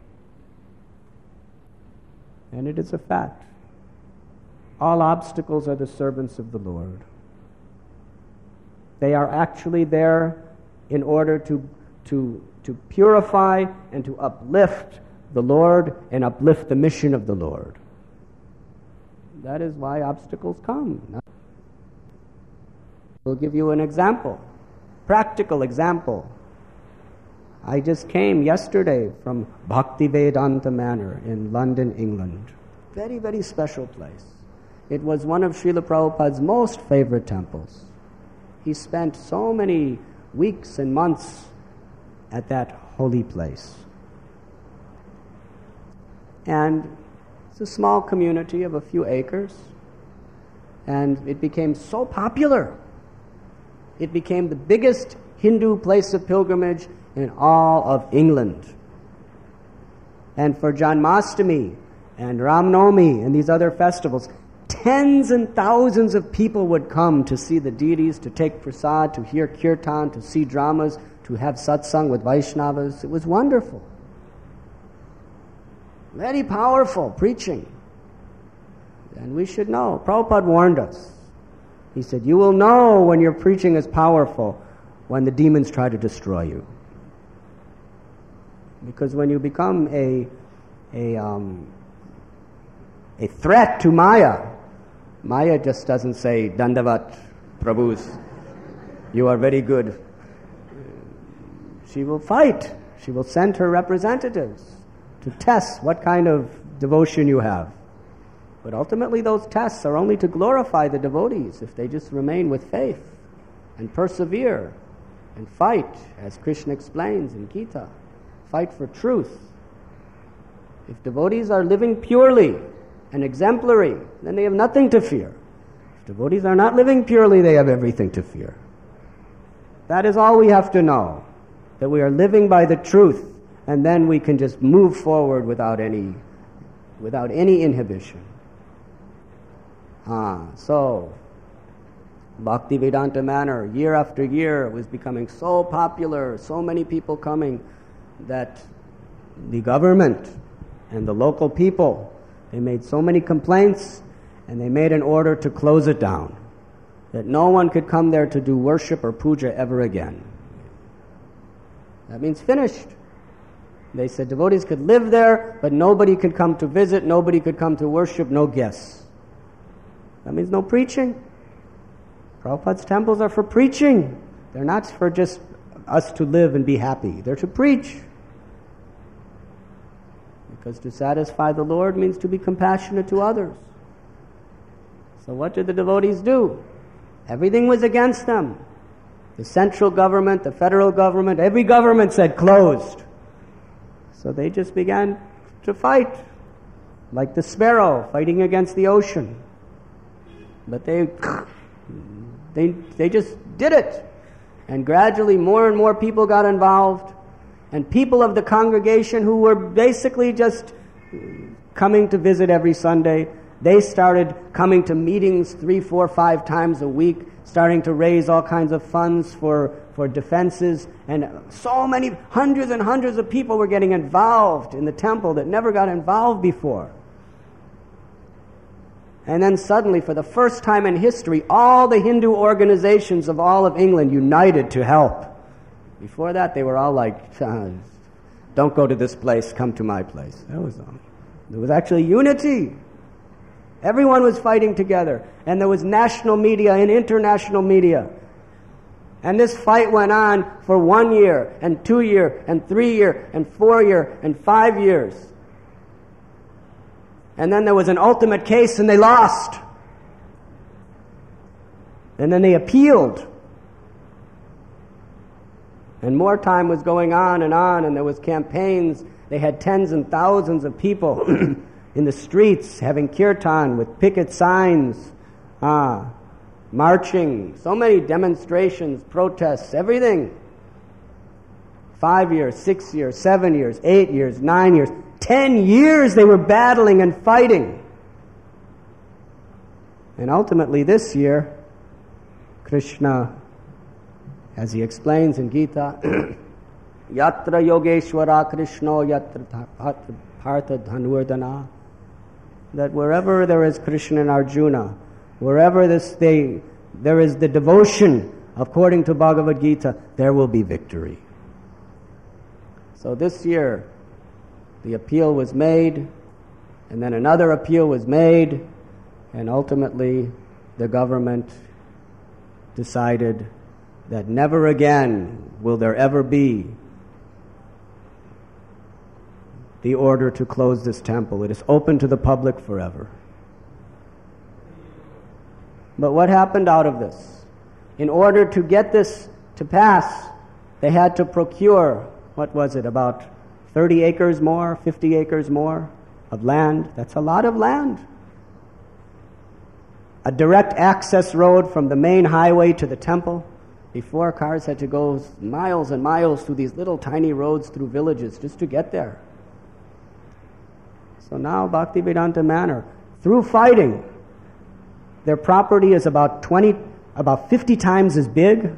Speaker 1: And it is a fact. All obstacles are the servants of the Lord. They are actually there in order to, to, to purify and to uplift the Lord and uplift the mission of the Lord. That is why obstacles come. We'll give you an example, practical example. I just came yesterday from Bhaktivedanta Manor in London, England. Very, very special place. It was one of Srila Prabhupada's most favorite temples. He spent so many weeks and months at that holy place. And it's a small community of a few acres. And it became so popular. It became the biggest Hindu place of pilgrimage in all of England. And for Janmashtami and Ramnavami and these other festivals, tens and thousands of people would come to see the deities, to take prasad, to hear kirtan, to see dramas, to have satsang with Vaishnavas. It was wonderful. Very powerful preaching. And we should know. Prabhupada warned us. He said, you will know when your preaching is powerful when the demons try to destroy you. Because when you become a a um, a threat to Maya, Maya just doesn't say, Dandavat, Prabhus, you are very good. She will fight. She will send her representatives to test what kind of devotion you have. But ultimately those tests are only to glorify the devotees if they just remain with faith and persevere and fight, as Krishna explains in Gita. Fight for truth. If devotees are living purely and exemplary, then they have nothing to fear. If devotees are not living purely, they have everything to fear. That is all we have to know, that we are living by the truth, and then we can just move forward without any, without any inhibition. Ah, so Bhaktivedanta Manor, year after year, was becoming so popular, so many people coming, that the government and the local people, they made so many complaints, and they made an order to close it down, that no one could come there to do worship or puja ever again. That means finished. They said devotees could live there, but nobody could come to visit, nobody could come to worship, no guests. That means no preaching. Prabhupada's temples are for preaching. They're not for just us to live and be happy. They're to preach. Because to satisfy the Lord means to be compassionate to others. So what did the devotees do? Everything was against them. The central government, the federal government, every government said closed. So they just began to fight, like the sparrow fighting against the ocean. But they, they, they just did it. And gradually more and more people got involved. And people of the congregation who were basically just coming to visit every Sunday, they started coming to meetings three, four, five times a week, starting to raise all kinds of funds for, for defenses. And so many, hundreds and hundreds of people were getting involved in the temple that never got involved before. And then suddenly, for the first time in history, all the Hindu organizations of all of England united to help. Before that, they were all like, don't go to this place, come to my place. That was all. There was actually unity. Everyone was fighting together. And there was national media and international media. And this fight went on for one year, and two year, and three year, and four year, and five years. And then there was an ultimate case, and they lost. And then they appealed. And more time was going on and on, and there was campaigns. They had tens and thousands of people in the streets, having kirtan with picket signs, ah, marching, so many demonstrations, protests, everything. Five years, six years, seven years, eight years, nine years, ten years they were battling and fighting. And ultimately this year, Krishna, as he explains in Gita, Yatra Yogeshwara Krishno Yatra Partha Dhanurdana, that wherever there is Krishna and Arjuna, wherever this they, there is the devotion according to Bhagavad Gita, there will be victory. So this year, the appeal was made, and then another appeal was made, and ultimately the government decided that never again will there ever be the order to close this temple. It is open to the public forever. But what happened out of this? In order to get this to pass, they had to procure, what was it, about thirty acres more, fifty acres more of land. That's a lot of land. A direct access road from the main highway to the temple. Before, cars had to go miles and miles through these little tiny roads through villages just to get there. So now Bhaktivedanta Manor, through fighting, their property is about twenty, about fifty times as big.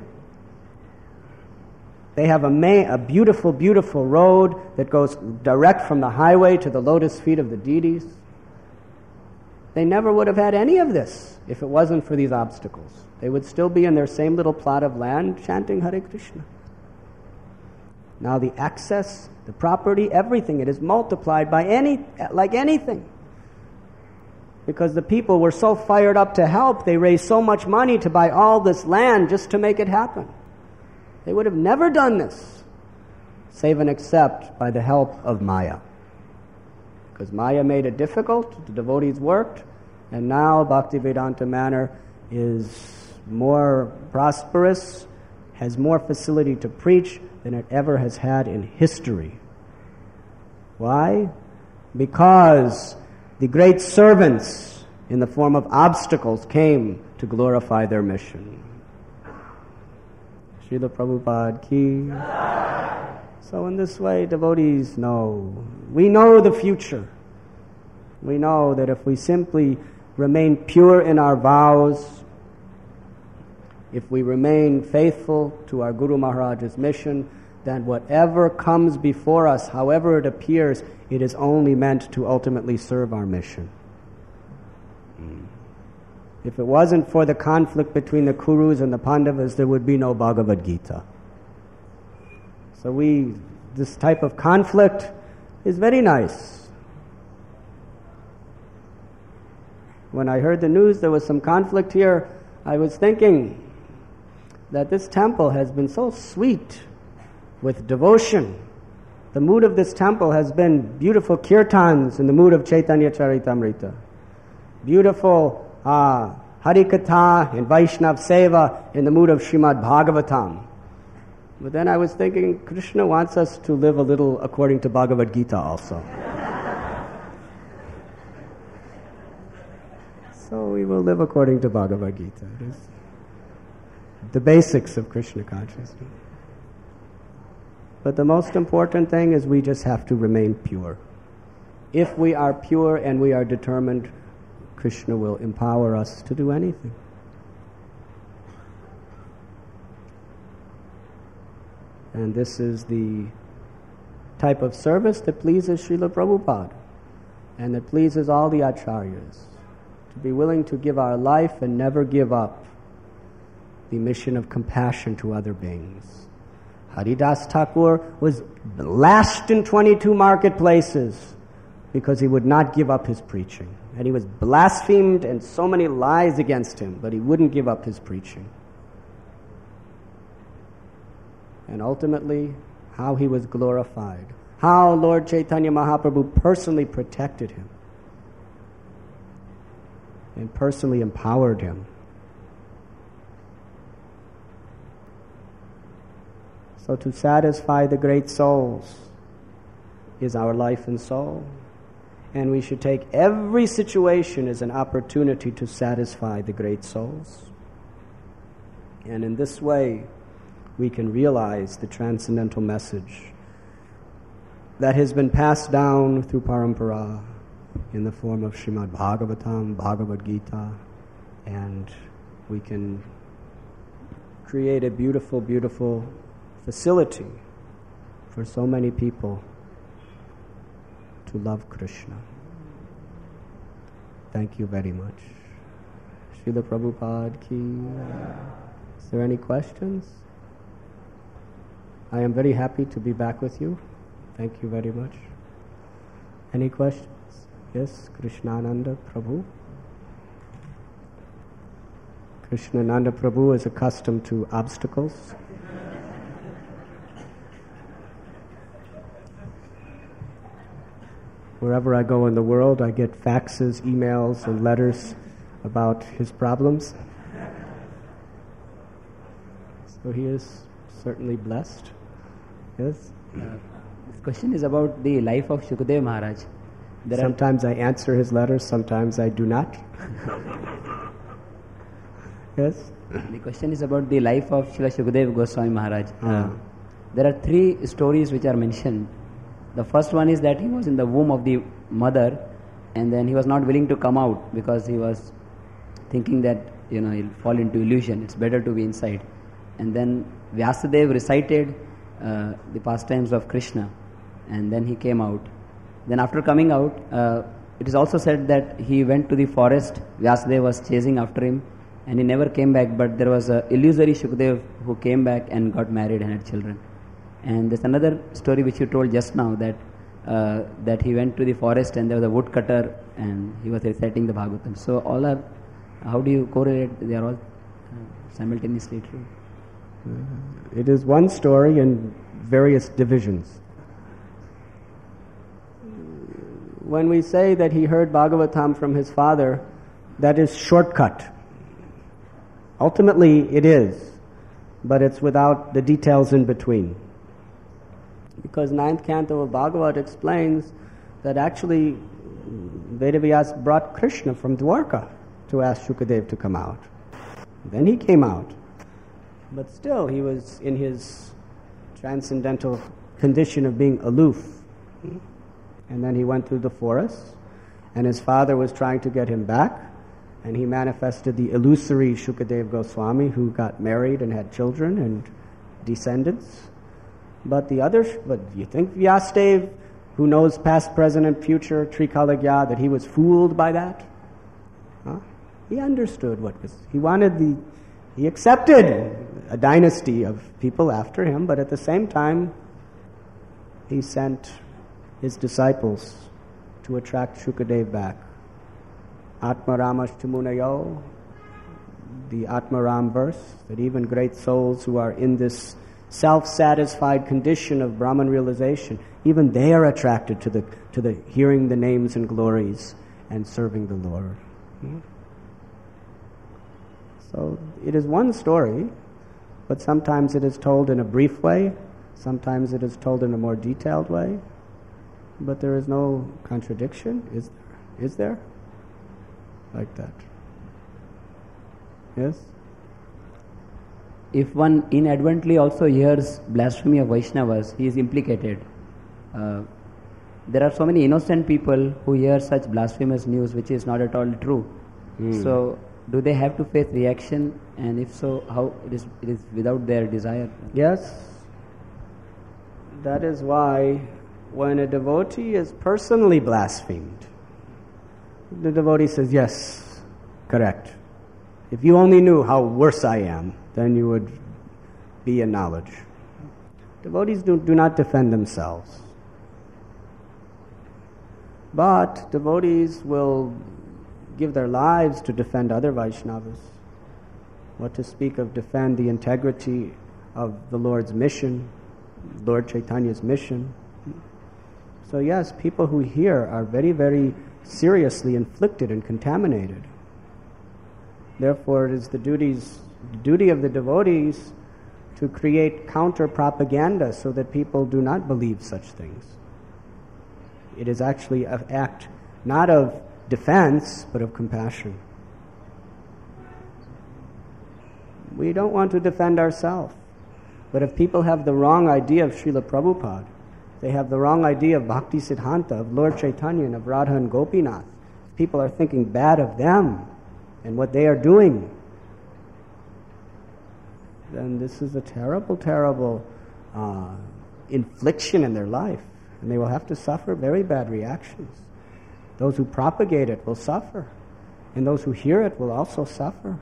Speaker 1: They have a, ma- a beautiful, beautiful road that goes direct from the highway to the lotus feet of the deities. They never would have had any of this if it wasn't for these obstacles. They would still be in their same little plot of land chanting Hare Krishna. Now the access, the property, everything, it is multiplied by any, like anything. Because the people were so fired up to help, they raised so much money to buy all this land just to make it happen. They would have never done this, save and except by the help of Maya. Because Maya made it difficult, the devotees worked, and now Bhaktivedanta Manor is more prosperous, has more facility to preach than it ever has had in history. Why? Because the great servants in the form of obstacles came to glorify their mission. Srila Prabhupada ki. So in this way, devotees know. We know the future. We know that if we simply remain pure in our vows, if we remain faithful to our Guru Maharaj's mission, then whatever comes before us, however it appears, it is only meant to ultimately serve our mission. If it wasn't for the conflict between the Kurus and the Pandavas, there would be no Bhagavad Gita. So we, this type of conflict is very nice. When I heard the news there was some conflict here, I was thinking that this temple has been so sweet with devotion. The mood of this temple has been beautiful kirtans in the mood of Chaitanya Charitamrita. Beautiful uh, Harikatha and Vaishnav Seva in the mood of Srimad Bhagavatam. But then I was thinking, Krishna wants us to live a little according to Bhagavad Gita also. So we will live according to Bhagavad Gita. It is the basics of Krishna consciousness. But the most important thing is we just have to remain pure. If we are pure and we are determined, Krishna will empower us to do anything. And this is the type of service that pleases Srila Prabhupada and that pleases all the acharyas. To be willing to give our life and never give up the mission of compassion to other beings. Haridas Thakur was lashed in twenty-two marketplaces because he would not give up his preaching. And he was blasphemed and so many lies against him, but he wouldn't give up his preaching. And ultimately, how he was glorified. How Lord Chaitanya Mahaprabhu personally protected him and personally empowered him. So to satisfy the great souls is our life and soul. And we should take every situation as an opportunity to satisfy the great souls. And in this way, we can realize the transcendental message that has been passed down through Parampara in the form of Srimad Bhagavatam, Bhagavad Gita, and we can create a beautiful, beautiful facility for so many people to love Krishna. Thank you very much. Srila Prabhupada ki. Is there any questions? I am very happy to be back with you. Thank you very much. Any questions? Yes, Krishnananda Prabhu. Krishnananda Prabhu is accustomed to obstacles. Wherever I go in the world, I get faxes, emails, and letters about his problems. So he is certainly blessed. Yes?
Speaker 2: Uh, this question is about the life of Shukadeva Maharaj. There
Speaker 1: sometimes I answer his letters, sometimes I do not. Yes?
Speaker 2: The question is about the life of Srila Shukadeva Goswami Maharaj.
Speaker 1: Uh.
Speaker 2: Uh, there are three stories which are mentioned. The first one is that he was in the womb of the mother, and then he was not willing to come out because he was thinking that, you know, he'll fall into illusion. It's better to be inside. And then Vyasadeva recited uh, the pastimes of Krishna, and then he came out. Then after coming out, uh, it is also said that he went to the forest. Vyasadeva was chasing after him, and he never came back, but there was a illusory Shukadeva who came back and got married and had children. And there's another story which you told just now, that uh, that he went to the forest and there was a woodcutter and he was reciting the Bhagavatam. So all are, how do you correlate? They are all uh, simultaneously true.
Speaker 1: It is one story in various divisions. When we say that he heard Bhagavatam from his father, that is shortcut. Ultimately it is, but it's without the details in between. Because ninth canto of Bhagavad explains that actually Vedavyas brought Krishna from Dwarka to ask Shukadeva to come out. Then he came out. But still he was in his transcendental condition of being aloof. And then he went through the forest, and his father was trying to get him back, and he manifested the illusory Shukadeva Goswami, who got married and had children and descendants. But the other, but you think Vyasadeva, who knows past, present, and future, Trikaligya, that he was fooled by that? Huh? He understood what was, he wanted the, he accepted a dynasty of people after him, but at the same time, he sent his disciples to attract Shukadeva back. Atmaramaштumunayo, the Atmaram verse, that even great souls who are in this self-satisfied condition of Brahman realization, even they are attracted to the to the hearing the names and glories and serving the Lord. Hmm? So it is one story, but sometimes it is told in a brief way, sometimes it is told in a more detailed way, but there is no contradiction, is there? Is there? Like that. Yes?
Speaker 2: If one inadvertently also hears blasphemy of Vaishnavas, he is implicated. Uh, there are so many innocent people who hear such blasphemous news which is not at all true. Mm. So, do they have to face reaction? And if so, how it is, it is without their desire?
Speaker 1: Yes. That is why when a devotee is personally blasphemed, the devotee says, yes, correct. If you only knew how worse I am, then you would be in knowledge. Devotees do, do not defend themselves. But devotees will give their lives to defend other Vaishnavas. What to speak of defend the integrity of the Lord's mission, Lord Chaitanya's mission. So yes, people who hear are very, very seriously inflicted and contaminated. Therefore, it is the duties, the duty of the devotees to create counter-propaganda so that people do not believe such things. It is actually an act not of defense, but of compassion. We don't want to defend ourselves. But if people have the wrong idea of Srila Prabhupada, they have the wrong idea of Bhakti Siddhanta, of Lord Chaitanya, and of Radha and Gopinath, people are thinking bad of them and what they are doing, then this is a terrible, terrible uh, infliction in their life. And they will have to suffer very bad reactions. Those who propagate it will suffer. And those who hear it will also suffer.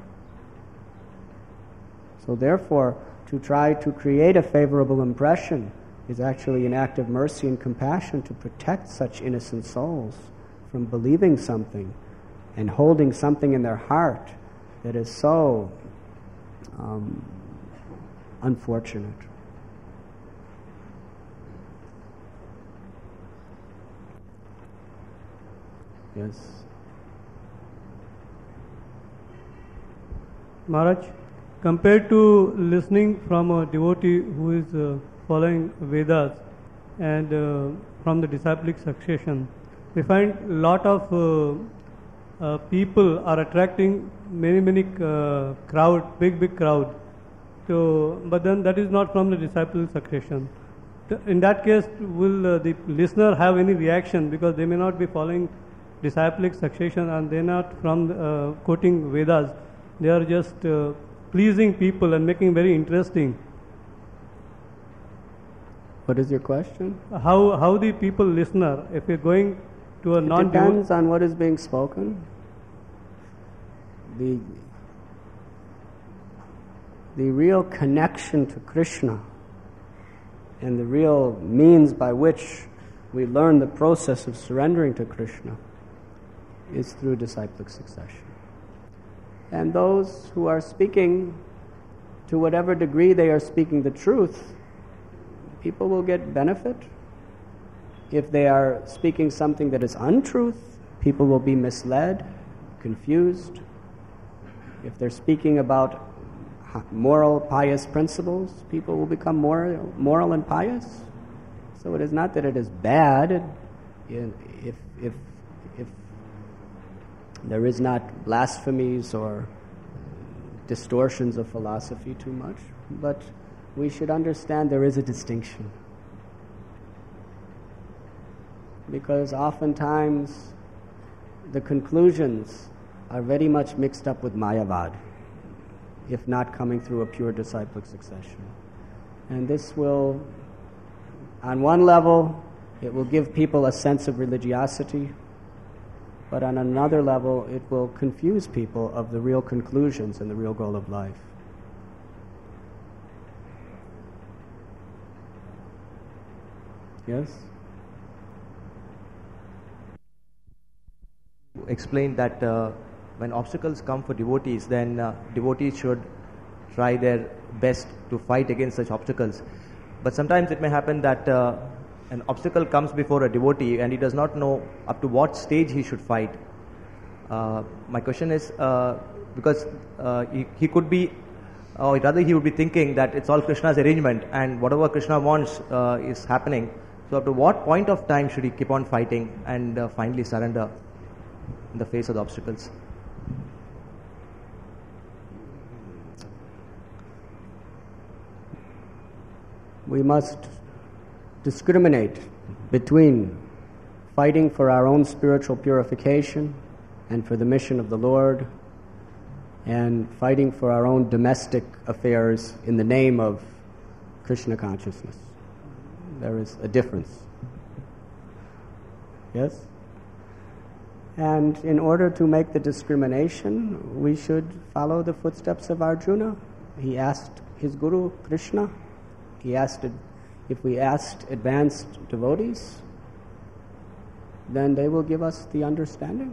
Speaker 1: So therefore, to try to create a favorable impression is actually an act of mercy and compassion to protect such innocent souls from believing something and holding something in their heart that is so um, unfortunate. Yes.
Speaker 3: Maharaj, compared to listening from a devotee who is uh, following Vedas and uh, from the disciplic succession, we find a lot of uh, uh, people are attracting many, many uh, crowd, big, big crowd. So, but then that is not from the disciplic succession. In that case, will uh, the listener have any reaction, because they may not be following disciplic succession and they are not from uh, quoting Vedas. They are just uh, pleasing people and making very interesting.
Speaker 1: What is your question?
Speaker 3: How how the people listener, if you're going to a non
Speaker 1: It depends on what is being spoken. The the real connection to Krishna and the real means by which we learn the process of surrendering to Krishna is through disciplic succession. And those who are speaking, to whatever degree they are speaking the truth, people will get benefit. If they are speaking something that is untruth, people will be misled, confused. If they're speaking about moral, pious principles, people will become moral, moral and pious. So it is not that it is bad if if if there is not blasphemies or distortions of philosophy too much, but we should understand there is a distinction. Because oftentimes the conclusions are very much mixed up with Mayavad, if not coming through a pure disciplic succession. And this will, on one level, it will give people a sense of religiosity, but on another level, it will confuse people of the real conclusions and the real goal of life. Yes?
Speaker 4: Explained that uh, when obstacles come for devotees, then uh, devotees should try their best to fight against such obstacles. But sometimes it may happen that uh, an obstacle comes before a devotee and he does not know up to what stage he should fight. Uh, my question is, uh, because uh, he, he could be, or rather he would be thinking that it's all Krishna's arrangement and whatever Krishna wants uh, is happening. So up to what point of time should he keep on fighting and uh, finally surrender in the face of the obstacles?
Speaker 1: We must discriminate between fighting for our own spiritual purification and for the mission of the Lord, and fighting for our own domestic affairs in the name of Krishna consciousness. There is a difference. Yes? And in order to make the discrimination, we should follow the footsteps of Arjuna. He asked his guru, Krishna, he asked if we asked advanced devotees, then they will give us the understanding.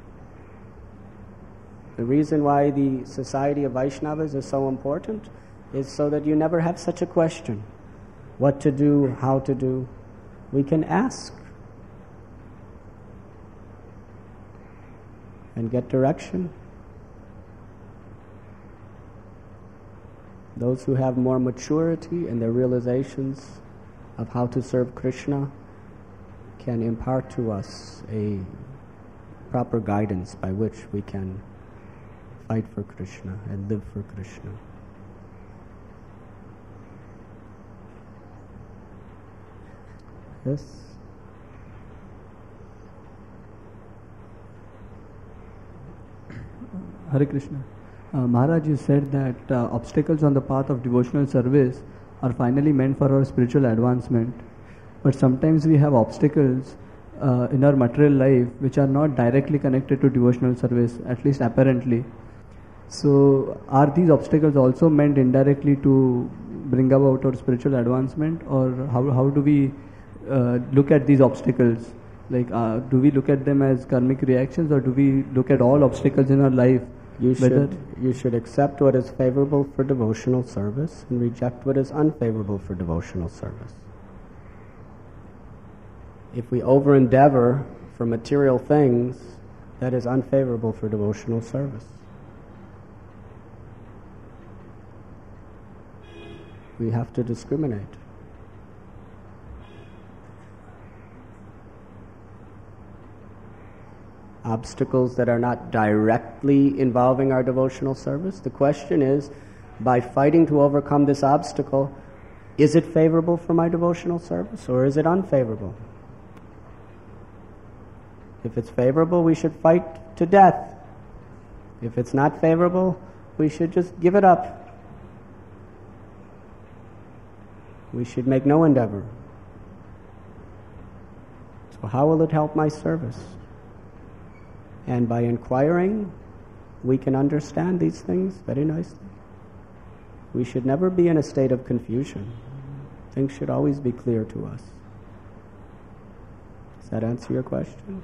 Speaker 1: The reason why the Society of Vaishnavas is so important is so that you never have such a question. What to do, how to do. We can ask and get direction. Those who have more maturity in their realizations of how to serve Krishna can impart to us a proper guidance by which we can fight for Krishna and live for Krishna. Yes?
Speaker 5: Hare Krishna. Uh, Maharaj, you said that uh, obstacles on the path of devotional service are finally meant for our spiritual advancement. But sometimes we have obstacles uh, in our material life which are not directly connected to devotional service, at least apparently. So are these obstacles also meant indirectly to bring about our spiritual advancement, or how, how do we uh, look at these obstacles? Like, uh, do we look at them as karmic reactions, or do we look at all obstacles in our life?
Speaker 1: You should, you should accept what is favorable for devotional service and reject what is unfavorable for devotional service. If we over-endeavor for material things, that is unfavorable for devotional service. We have to discriminate. Obstacles that are not directly involving our devotional service. The question is, by fighting to overcome this obstacle, is it favorable for my devotional service or is it unfavorable? If it's favorable, we should fight to death. If it's not favorable, we should just give it up. We should make no endeavor. So how will it help my service? And by inquiring, we can understand these things very nicely. We should never be in a state of confusion. Things should always be clear to us. Does that answer your question?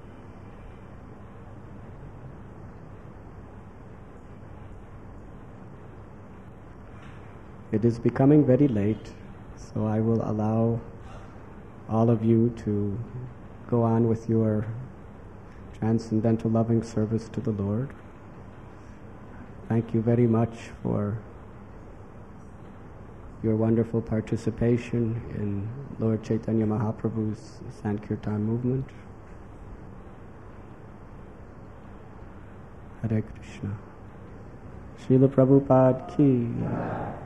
Speaker 1: It is becoming very late, so I will allow all of you to go on with your transcendental loving service to the Lord. Thank you very much for your wonderful participation in Lord Chaitanya Mahaprabhu's Sankirtan movement. Hare Krishna. Srila Prabhupada ki.